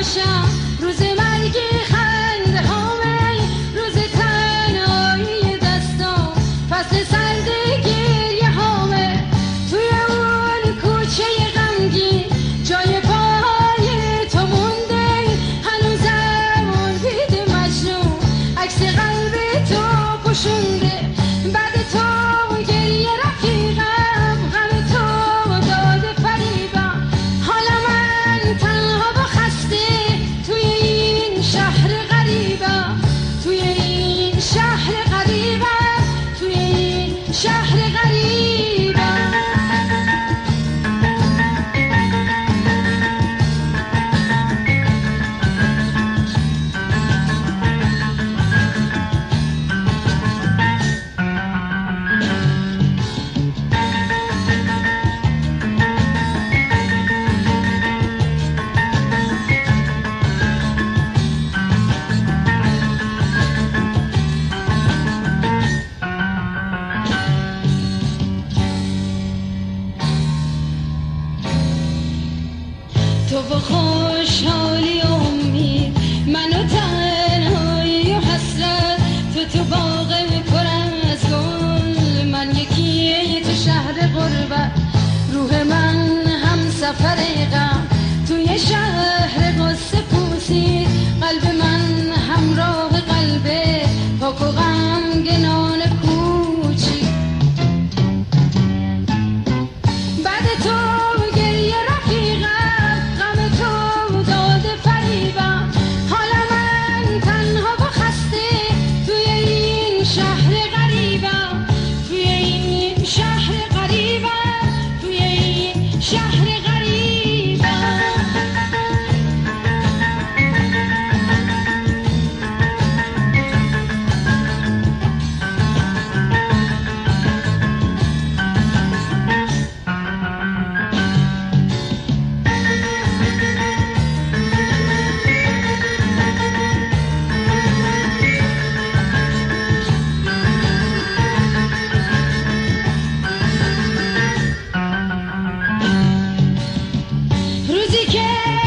باشم، روز مرگ خنده هامه، روز تنهایی دستام، فصل سرد گریه هامه، توی اون کوچه غمگین جای پای تو مونده، هنوزم اون بید مجنون عکس قلب تو پوشونده. بعد تو گریه رفیقم، غم تو داده فریبم، حالا من تنها و خسته توی این شهر غریبم، توی این شهر غریبم، توی این شهر غریبم. تو و خوشحالی و امید، منو تنهایی و حسرت، تو باغ پر از گل، من یکی تو شهر غربت، روح من هم سفر غم، توی شهر قصه پوسید، قلب من همراه قلب پاک و غمگنان کوچی. بعد تو گریه رفیقم، غم تو داده فریبم، حالا من تنها و خسته توی این شهر غریبم، توی این شهر غریبم، توی این شهر غریبم. روزی که